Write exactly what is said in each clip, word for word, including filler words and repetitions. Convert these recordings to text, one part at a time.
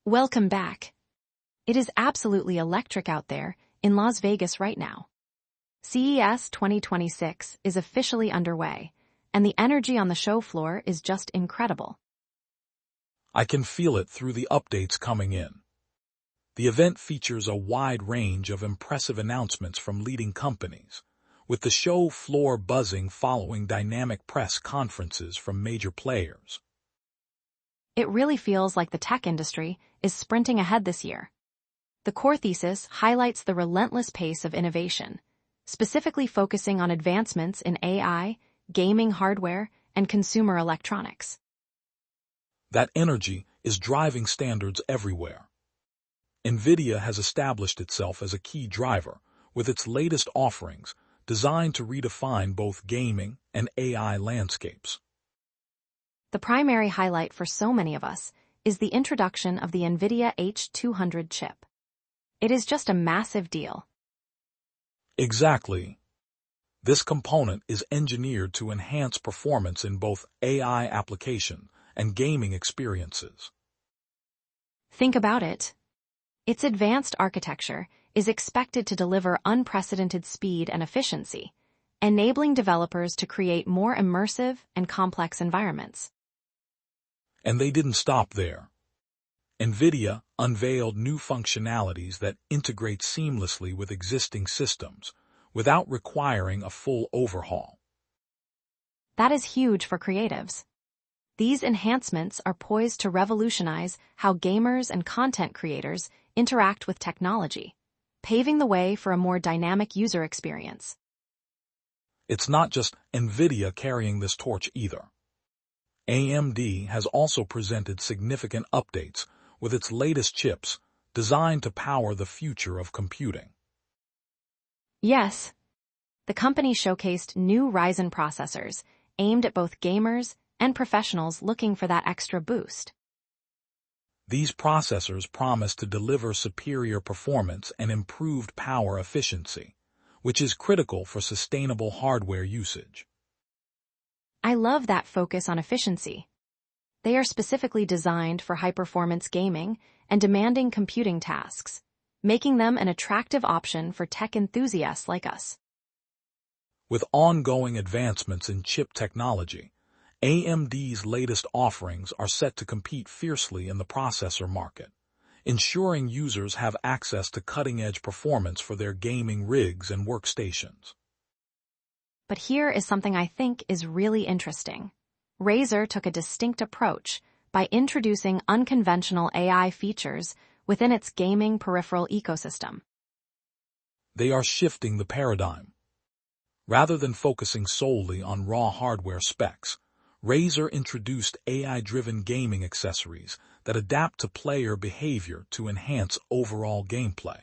Welcome back. It is absolutely electric out there in Las Vegas right now. C E S twenty twenty-six is officially underway, and the energy on the show floor is just incredible. I can feel it through the updates coming in. The event features a wide range of impressive announcements from leading companies, with the show floor buzzing following dynamic press conferences from major players. It really feels like the tech industry is sprinting ahead this year. The core thesis highlights the relentless pace of innovation, specifically focusing on advancements in A I, gaming hardware, and consumer electronics. That energy is driving standards everywhere. NVIDIA has established itself as a key driver, with its latest offerings designed to redefine both gaming and A I landscapes. The primary highlight for so many of us is the introduction of the NVIDIA H two hundred chip. It is just a massive deal. Exactly. This component is engineered to enhance performance in both A I application and gaming experiences. Think about it. Its advanced architecture is expected to deliver unprecedented speed and efficiency, enabling developers to create more immersive and complex environments. And they didn't stop there. NVIDIA unveiled new functionalities that integrate seamlessly with existing systems, without requiring a full overhaul. That is huge for creatives. These enhancements are poised to revolutionize how gamers and content creators interact with technology, paving the way for a more dynamic user experience. It's not just NVIDIA carrying this torch either. A M D has also presented significant updates with its latest chips designed to power the future of computing. Yes, the company showcased new Ryzen processors aimed at both gamers and professionals looking for that extra boost. These processors promise to deliver superior performance and improved power efficiency, which is critical for sustainable hardware usage. I love that focus on efficiency. They are specifically designed for high-performance gaming and demanding computing tasks, making them an attractive option for tech enthusiasts like us. With ongoing advancements in chip technology, A M D's latest offerings are set to compete fiercely in the processor market, ensuring users have access to cutting-edge performance for their gaming rigs and workstations. But here is something I think is really interesting. Razer took a distinct approach by introducing unconventional A I features within its gaming peripheral ecosystem. They are shifting the paradigm. Rather than focusing solely on raw hardware specs, Razer introduced A I-driven gaming accessories that adapt to player behavior to enhance overall gameplay.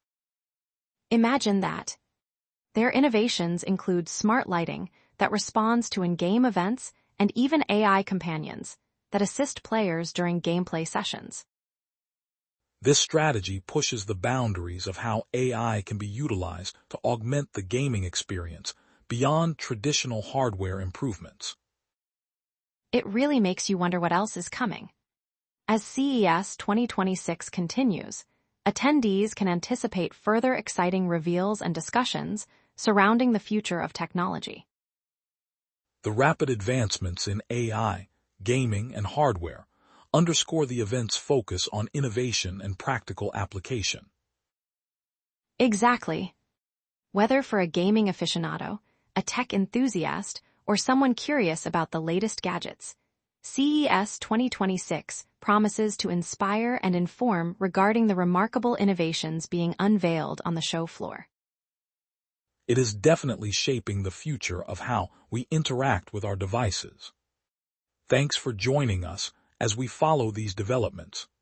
Imagine that. Their innovations include smart lighting that responds to in-game events and even A I companions that assist players during gameplay sessions. This strategy pushes the boundaries of how A I can be utilized to augment the gaming experience beyond traditional hardware improvements. It really makes you wonder what else is coming. As C E S twenty twenty-six continues, attendees can anticipate further exciting reveals and discussions surrounding the future of technology. The rapid advancements in A I, gaming, and hardware underscore the event's focus on innovation and practical application. Exactly. Whether for a gaming aficionado, a tech enthusiast, or someone curious about the latest gadgets, C E S twenty twenty-six promises to inspire and inform regarding the remarkable innovations being unveiled on the show floor. It is definitely shaping the future of how we interact with our devices. Thanks for joining us as we follow these developments.